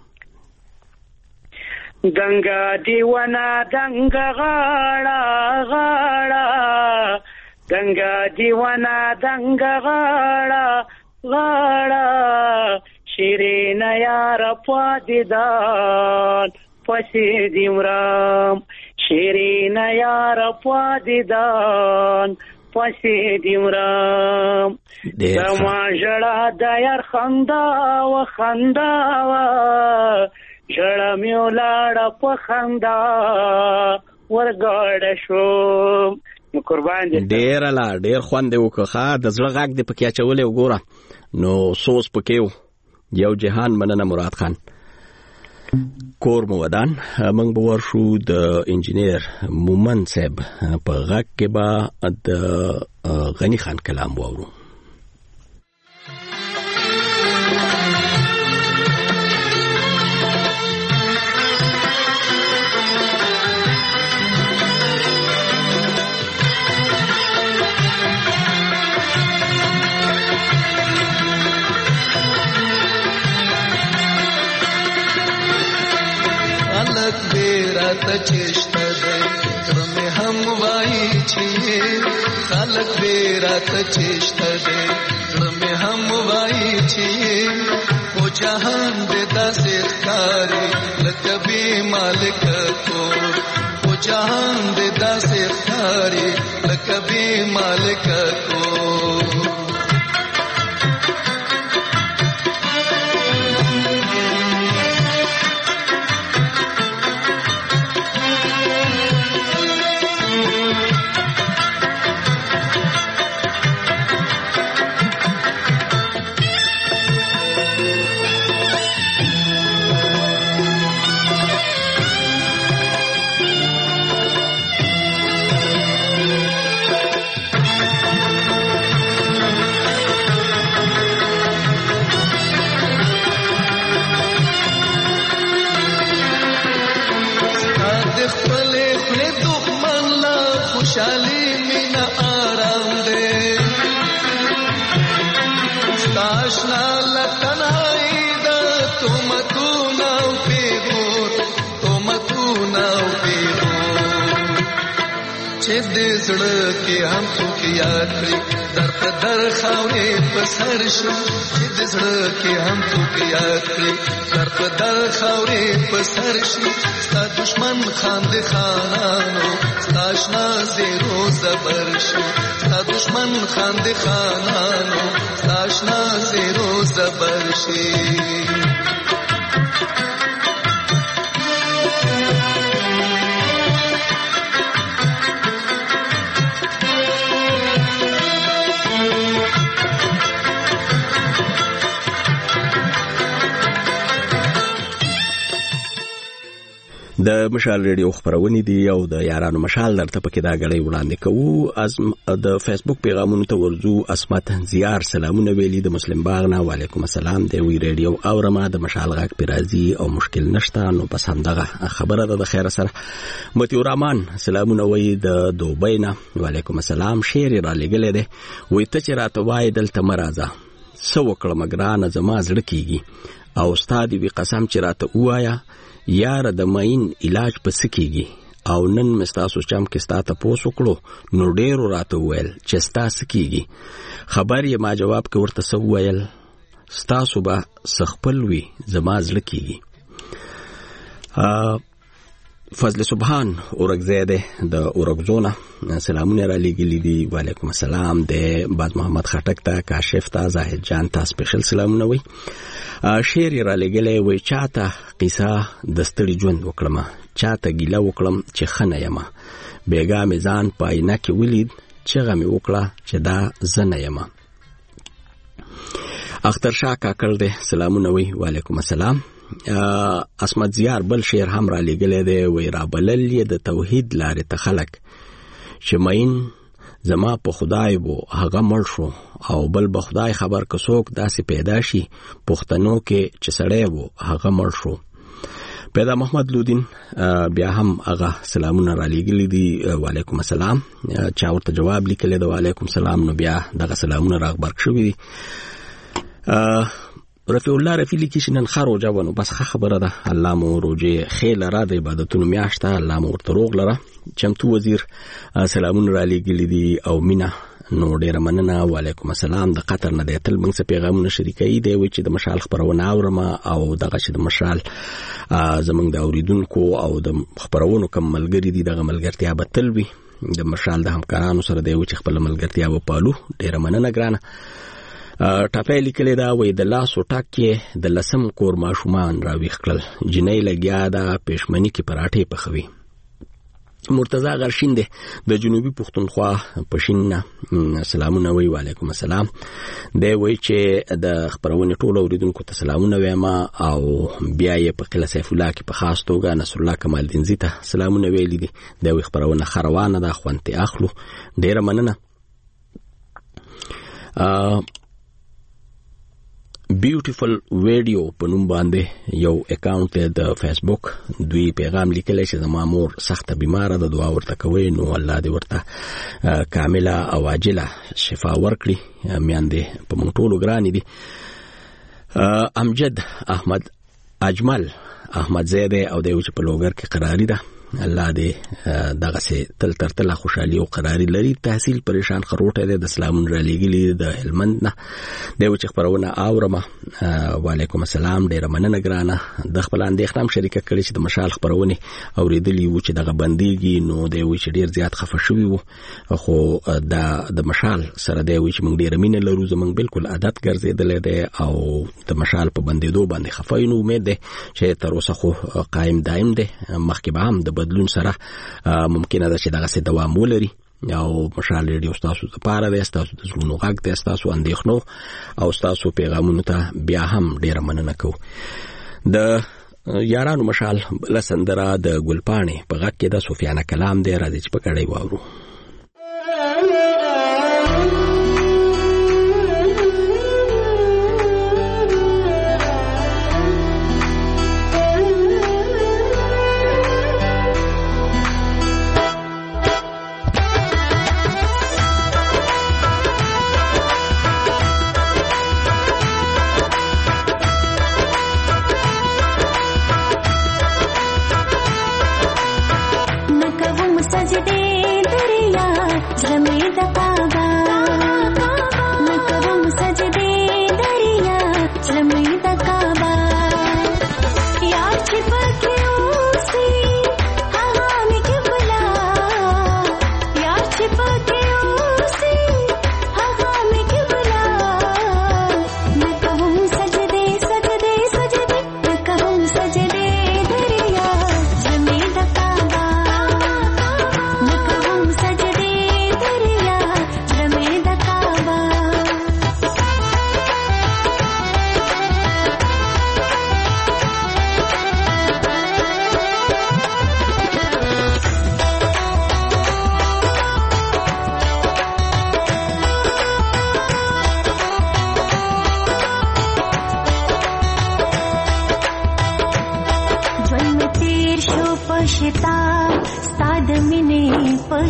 دنګا دیوانا دنګا غاړه غاړه، دنګا دیوانا دنګا غاړه غاړه، شیرین یار پادیدان پسې دیمرام، شیرین یار پادیدان پسې دیمرام، زما ژړا د یار خندا و خندا و، ژړا مې ولاړه په خندا ورګاډه شوم. نو قربان دې. ډېر لا ډېر خوند وکړه. د زړه غږ دې پکې اچولې وګوره نو سوس پکې و. یو جهان مننه مراد خان. کور مو ودان. موږ به ورشو د انجینیر مومن صاحب په غږ کې به د غني خان کلام واورو. خلق چشته ده کرم هم وای چیه، خلق بیرات چشته ده کرم هم وای چیه، او جهان ده دست کاری لکبی مالک کو، او جهان ده دست کاری لکبی مالک کو. خوشحالي مینا آرام دے ستاشنا لتنهایی دا تو متونا و پیغور تو متونا و پیغور چه دې زړه کې هم څوک یاد کړي در په در خاورې په سر شو چې دې زړه کې هم څوک یاد کړي در په در خاورې په سر شو ستا دشمن خاندې خانانو ستا اشنا زیرو زبر شو ستا دشمن خاندې خانانو ستا اشنا زیرو زبر شي د مشال ریډیو خبرونه دي او د یارانو مشال درته پکې دا غړې وړاندې کوو. از د فیسبوک پیغامونو ته ورزو. اسمت زیار سلامونه ویلي د مسلم باغ نه. وعلیکم السلام. د وی ریډیو اورما د مشال غاک پیرازي او مشکل نشته نو بس همدغه خبره ده. د خیر سره متیو رحمان سلامونه وی د دوبۍ نه. وعلیکم السلام. شعر را لګلې ده وی ته چې راته وای دلته مرزه سو کړه مګرانه زما زړه کیږي او استاد وی قسم چې راته وایا یار د ماین علاج پس کیږي او نن مستاسو چم کې ستاته پوسو کړو نو ډیرو راته ویل چې ستاسو کیږي خبر یې ما جواب کې ورته سو ویل ستاسو به سخپل وی زما زړه کیږي. فضل سبحان اورګزاده د اورګزونه سلامونه را لګیلي دي. وعلیکم السلام. د باز محمد خټک ته کاشف ته زاهد جان ته سپیشل سلامونه وي. شعر را لګلې وي چاته قصه د ستړي ژوند وکړم چاته ګیله وکړم چې خنه یم بیګا میزان پاینه کې ولید چې غمه وکړه چې دا زنه یم. اختر شاه کاکل دې سلامونه وي. وعلیکم السلام. اسمت زیار بل شعر هم را لګلې دی وی را بلل د توحید لارې ته خلق چې ماین زما په خدای وو هغه مړ شو او بل به خدای خبر کڅوک داسې پیدا شي پښتنو کې چې سړی وو هغه مړ شو. پیدا محمد لودین بیا هم هغه سلامونه را لګلې دي. وعلیکم السلام. چا ورته جواب لیکلی دی وعلیکم السلام نو بیا دغه سلامونه راغبرک شوي دي. رفیع الله رفیع لیکي چې نن خارو جوانو بس خبره ده الله مو روزه خیل را د عبادتونو میاشته الله مو ورته روغ لره. چمتو وزیر سلامونه را لګلې دي او مینا نو ډیره مننه. وعلیکم السلام. د قطر نه د تل موږ څخه پیغامونه شریکي دی و چې د مشال خبرونه اورم او دغه چې د مشال زمنګ د اوریدونکو او د خبرونو کوم ملګری دي دغه ملګرتیا به تل وي د مشال د همکارانو سره دی و چې خپل ملګرتیا و پالو. ډیره مننه ګرانه. ټاپې لیکلې دا وې د لاسو ټاکې د لسم کور ماشومان راويخ کړل جنې لګیا دا پېشمنی کې پراټې پخوي. مرتضی غرشین ده د جنوبي پښتونخوا پښینه سلامونه وی. وعلیکم السلام. دی وی چې د خبرونه ټولو اوریدونکو ته سلامونه وایم او بیا یې په قلعه سیف الله کې په خاص توګه نصر الله کمال الدین زی ته سلامونه ویلي دي. دی وی خبرونه خروانه ده خوانته اخلو. ډیره مننه. بیوټیفل ویډیو په نوم باندې یو اکاونټ د فیسبوک دوی پیغام لیکلی چې زما مور سخته بیماره ده دعا ورته کوي نو الله دې ورته کامله او عاجله شفا ورکړي. میاندې په مونږ ټولو ګرانې دي. امجد احمد اجمل احمد زیده او دیو چې په لوګر کې قراری ده الله دې دغه سه تل تر تل خوشحالي او قراری لري. تحصیل پریشان خروټه ده د اسلامون را لګلی د هلمند نه دیو چې خبرونه اورمه. وعلیکم السلام. ډیره مننه ګرانه. د خپل اندېښنه شریکه کړی چې د مشال خبرونه اوریدلی و چې دغه بنديږي نو دیو چې ډیر زیات خفه شوی وو خو د د مشال سره دیو چې موږ ډیر مینه لرو زمونږ بالکل عادت ګرځیدل دی او د مشال په بندیدو باندې خفه نو امید ده چې تر اوسه خو قائم دائم ده مخکې به هم د بدلون سره ممکنه ده چې دغه څه دوام ولري او مشال ریډیو تاسو ته پاره ده تاسو د زړونو غږ ده تاسو اندېښنو او تاسو پیغامونو ته بیا هم ډیره مننه کوم. د یارانو مشال لسندره د ګلپانې په غږ کې د سفیانه کلام دی راځي چې په کړي واورو.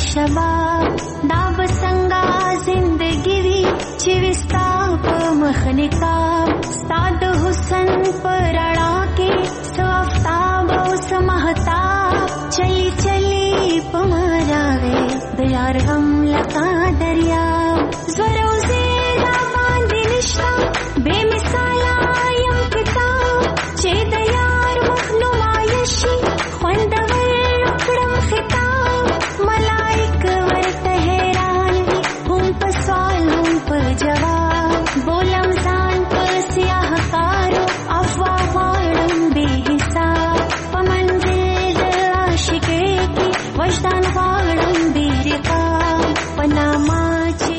شباب دا بسنگا زندگی وی چې وستا په مخ نقاب ستا د حسن پر رڼا کې سو آفتاب او سمهتاب چلی چلی په مراغه د یار غم لکا دریا زورو زیدا باندې نشتا بے مثالا یم کتاب چې د یار مخنوما یشي خوندور کړم خطاب ملائک ورته حیران وي هم په سوال هم په جواب بولم ځان په سیاه کارو افوا غواړم بے حساب په منزل د عاشقۍ کې وجدان غواړم بے رقاب په نامه چې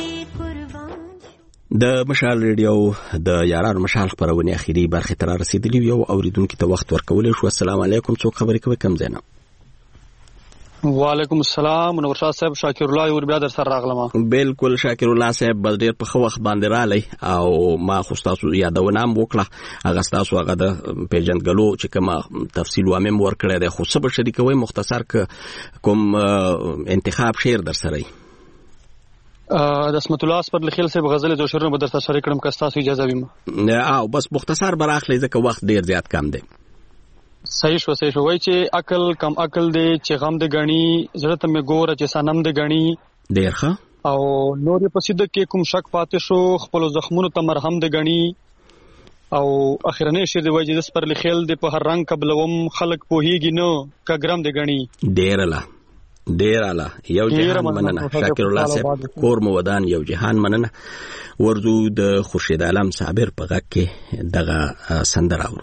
د مشال ریډیو د یارانو مشال خبرونه اخیری برخه تر رسیدلی یو اوریدونکو ته وخت ورکول شو. السلام علیکم، څوک خبرې کوي؟ کم زینا. وعلیکم السلام منور صاحب، شاکر الله ور بیا در سره راغلم. بالکل شاکر الله صاحب بدر په خو وخت باندې رالی او ما خو تاسو یادونه م وکړه هغه تاسو هغه د پیجنګلو چې کوم تفصیل و مم ور کړی دی خو صبر شریکوي مختصر کوم انتخاب شعر در سره د اسمت الله پر لخیل سے غزل جو شعر بدر سره کړم که تاسو اجازه ویم او بس مختصر براخلی ځکه وخت ډیر زیات کم دی. صحیح شو صحیح شو وای چې عقل کم عقل دی چې غم د غنی زړه ته مې ګوره چې سنم د غنی ډیر ښه او نور په سید کې کوم شک پاتې شو خپل زخمونو ته مرهم د غنی او اخرنه شعر دی وای چې پر لخیل دی په هر رنگ قبلوم خلق پوهیږي نو کګرم د غنی ډیر لا ډیر اعلی یو جهان مننه شاکر الله صاحب کور مو ودان یو جهان مننه ورزو د خورشید عالم صابر په غږ کې دغه سندره اورو.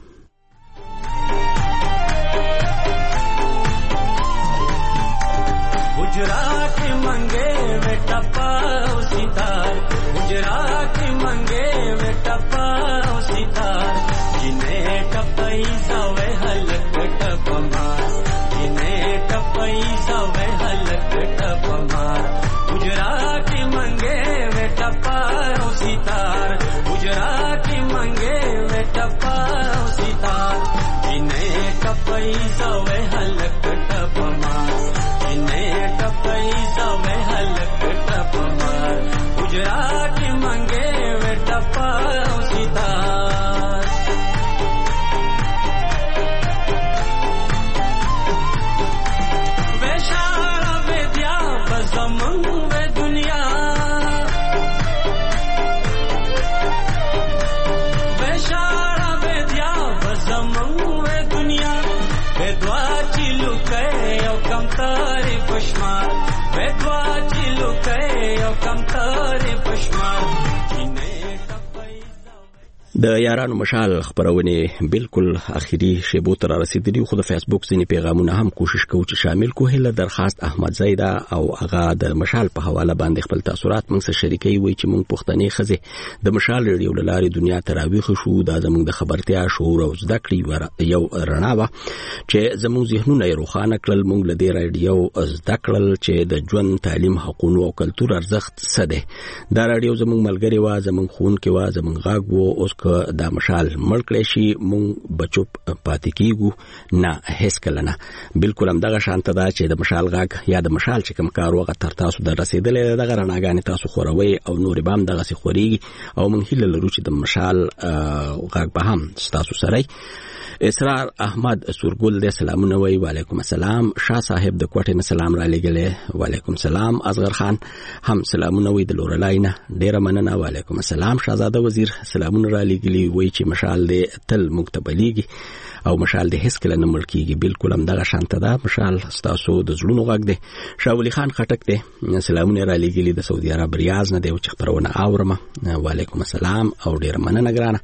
गुजरात मंगे में टपा सितार गुजरात मंगे में टपा सितार जिन्हें टपई सवे हलक टपमार जिन्हें टपई सवे हलक टपमार गुजरात मंगे में टपा सितार गुजरात मंगे में टपा सितार जिन्हें टपई सवे हलक टपमार गुजरात मंगे वे टपा सितार वे शारा वे दिया बज़मन वे दुनिया वे शारा वे दिया बज़मन वे दुनिया वे दुआ चिलु के ओ कम तारे पश्मार वे दुआ चिलु के ओ कम तारे पश्मार د یارانو مشال خبرونه بالکل اخیری شیبو تر رسیدلی خو د فیسبوک ځینې پیغامونه هم کوشش کوو چې شامل کو هله درخواست احمد زیدا او هغه د مشال په حواله باندې خپل تاثیرات موږ سره شریکي وي چې موږ پښتني خزه د مشال ریډیو لاري دنیا ته راويخ شو دا زموږ د خبرتیا شعور او زده کړې یو رڼا و چې زموږ ذهنونه یې روښانه کړل موږ له دې ریډیو زده کړل چې د ژوند تعلیم حقوقو او کلتور ارزښت څه دی. دا ریډیو زموږ ملګری و زموږ خون کې و زموږ غاګ و اوس دا مشال ملکړی شي مونږ بچو پاتې کیږو نه هیڅ کله نه. بالکل هم دغه شانت دا چې د مشال غاګ یا د مشال چې کوم کار وغه تر تاسو د رسیدلې دغه رڼاګانې تاسو خوروي او نور بام دغه سي خوريږي او مونږ هیله لرو چې د مشال غاګ به هم تاسو سره. اسرار احمد سورګل دې سلامونه وی وعلیکم السلام. شاه صاحب د کوټې نه سلام را لګلې وعلیکم السلام. اصغر خان هم سلامونه وی د لورلاینه ډیره مننه وعلیکم السلام. شاهزاده وزیر سلامونه را لګلې وی چې مشال دې تل مکتبلیږي او مشال دې هیڅ کله نه ملکیږي. بالکل هم دغه شانته ده مشال تاسو د زړونو غږ دی. شاولی خان خټک دې سلامونه را لګلې د سعودي عرب ریاض نه دی چې خبرونه اورم وعلیکم السلام او ډیره مننه ګرانه.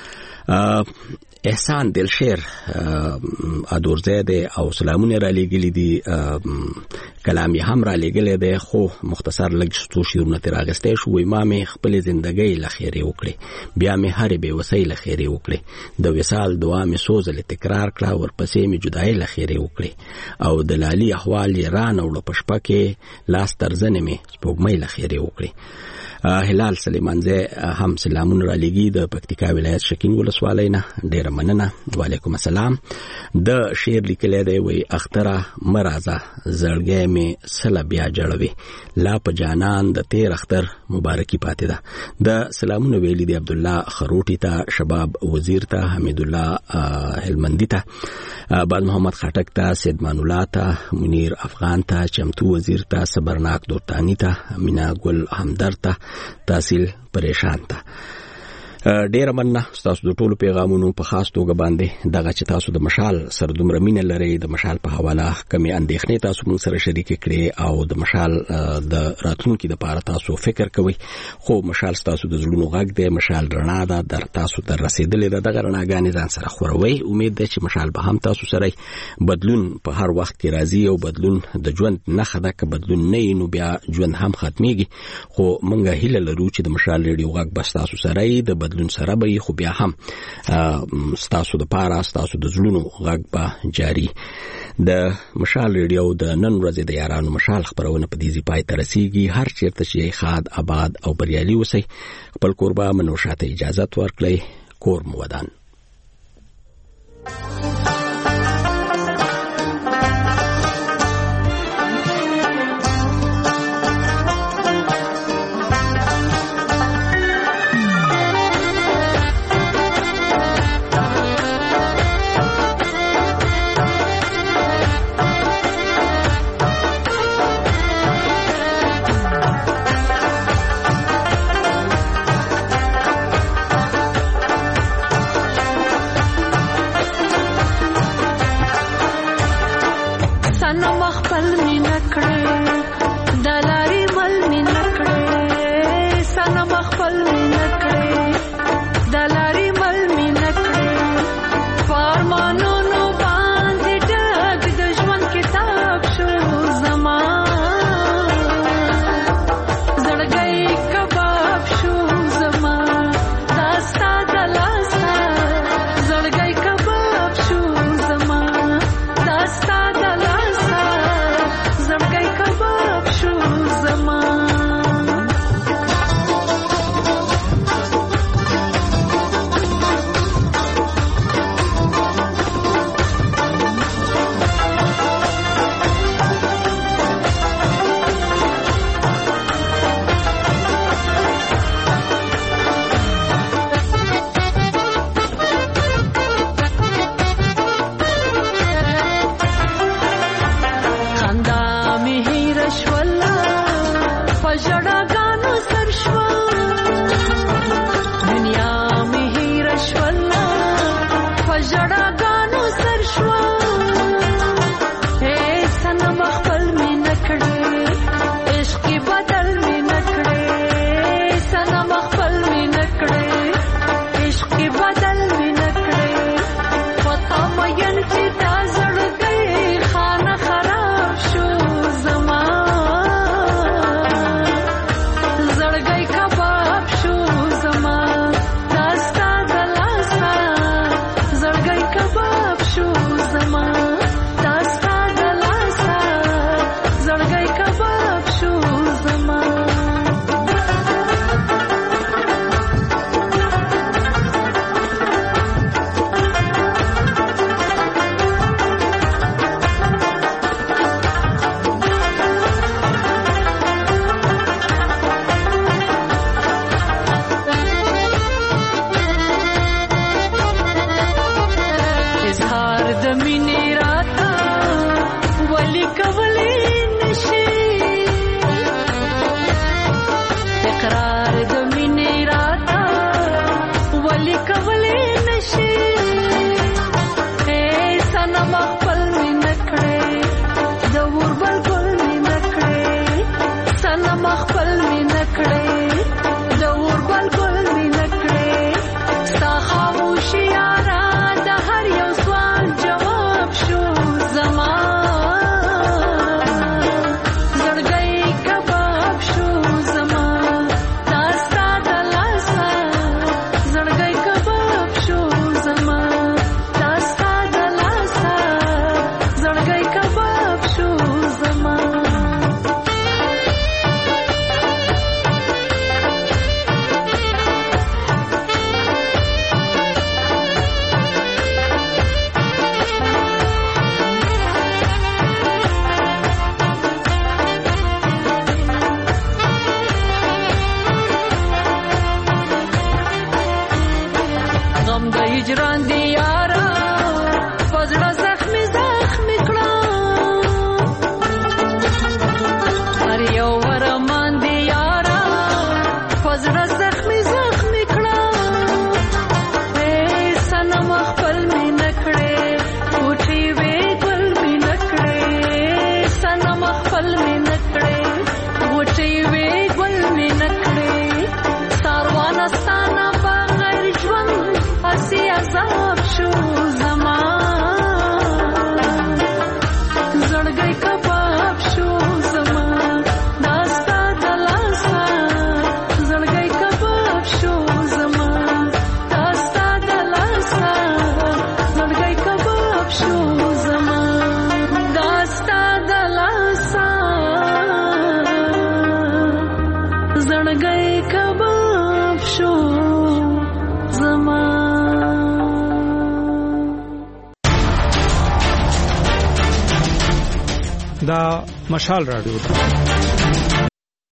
احسان دلشیر ادورزاده او سلامونه را لګلې دي کلامي هم را لګلې ده خو مختصر لږ ستو شیرونه تر اگسته شو امام خپل ژوندۍ لخيري وکړي بیا مې هر به وسیله خيري وکړي د وصال دعا مې سوزل تکرار کړه ورپسې مې جدای لخيري وکړي او د لالي احوال ران او پشپکه لاس ترزنه مې سپوږمۍ لخيري وکړي. هلال سلیمانزی هم سلامونه را لګي د پکتیکا ولایت شکین ولسوالۍ نه. ډیره مننه. وعلیکم السلام. د شعر لیکلی دی وی اختره مرازه زړګی می سله بیا جوړوي لا په جانان د تیر اختر مبارکي پاتې ده. د سلامونه ویلي دی عبد الله خروټی ته، شباب وزیر ته، حمید الله هلمندی ته، بعد محمد خټک ته، سیدمان الله ته، منیر افغان ته، چمتو وزیر ته، صبرناک دورتانی ته، مینا ګل همدرد ته، تحصیل پریشان ته. ډیره مننه تاسو د ټولو پیغامونو په خاص توګه باندې دغه چې تاسو د مشال سره دومره مینه لرئ، د مشال په حواله کمی اندېښنې تاسو موږ سره شریک کړې او د مشال د راتلونکي لپاره تاسو فکر کوئ. خو مشال تاسو د زړونو غږ دی، مشال رڼا ده، در تاسو ته رسیدلې ده. دغه رڼاګانې ځان سره خوروئ. امید ده چې مشال به هم تاسو سره بدلون په هر وخت کې راځي او بدلون د ژوند نښه ده. که بدلون نه وي نو بیا ژوند هم ختمیږي. خو موږ هیله لرو چې د مشال ریډیو غږ به تاسو سره وي، د بدلون سره به خو بیا هم ستاسو د پاره ستاسو د زړونو غږ به جاری. د مشال ریډیو د نن ورځې د یارانو مشال خبرونه په دې ځای پای ته رسیږي. هر چیرته چې خاد آباد او بریالي اوسئ. خپل کوربه منوشاته اجازه ورکړئ. کور مو ودان. زړګی کباب شو زما. دا مشال رادیو ده.